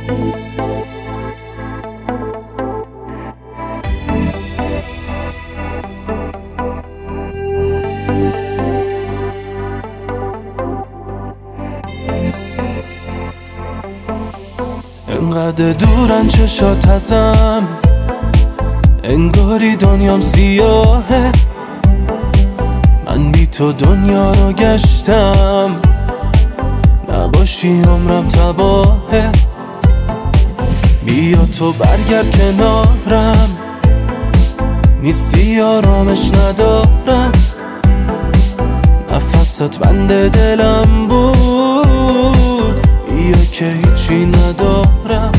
انقدر دورن چشات ازم، انگاری دنیام سیاهه. من بی تو دنیا رو گشتم، نباشی عمرم تباهه. بیا تو برگرد کنارم، نیستی آرامش ندارم. نفست بند دلم بود، بیا که هیچی ندارم.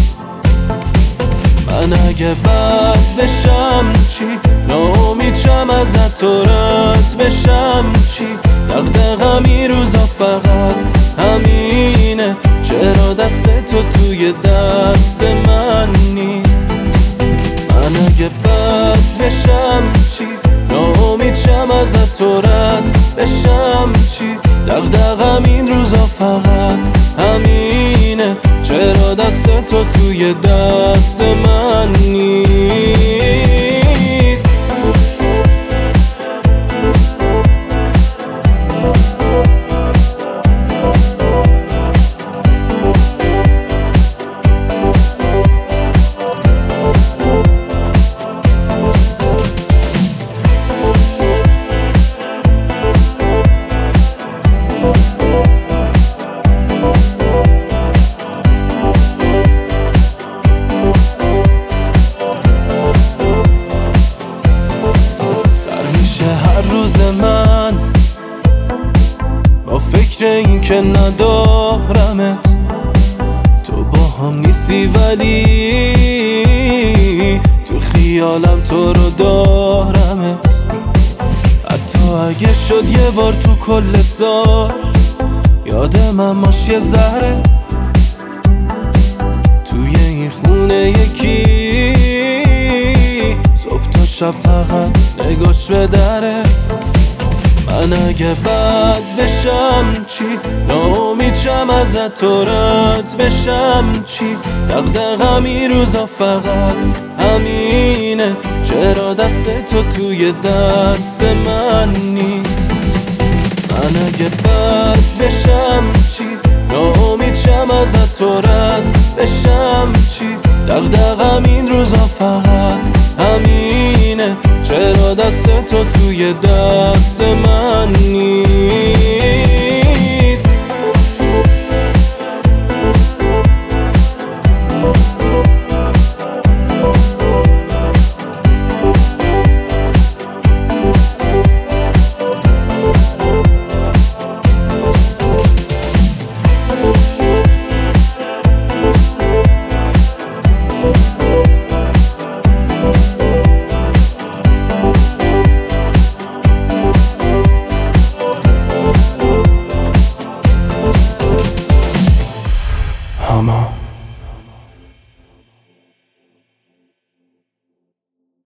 من اگه بد بشم چی؟ ناامیدشم ازت تو رد بشم چی؟ دغدغم این روزا فقط همینه، چرا دست تو توی دست من نی؟ من اگه بد بشم چی؟ ناامیدشم ازت تو رد بشم چی؟ دغدغم این روزا فقط همینه، چرا دست تو توی دست من نیست؟ من با فکر این که ندارمت، تو با هم نیستی ولی تو خیالم تو رو دارمت. حتی اگه شد یه بار تو کل سال یادم باش یه ذره، توی این خونه یکی صبح تا شب فقط نگاش به دره. من اگه بد بشم چی؟ ناامیدشم ازت تو رد بشم چی؟ دغدغم این روزا فقط همینه، چرا دست تو توی دست من نی؟ من اگه بد بشم چی؟ ناامیدشم ازت تو رد بشم چی؟ دغدغم این روزا فقط همینه، چرا دست تو توی دست من نیست؟